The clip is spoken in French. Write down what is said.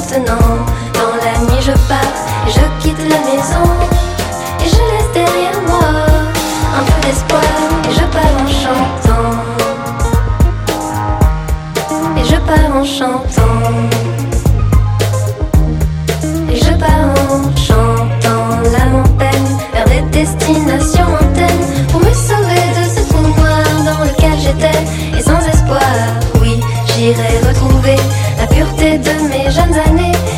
maintenant. Dans la nuit je pars et je quitte la maison, et je laisse derrière moi un peu d'espoir, et je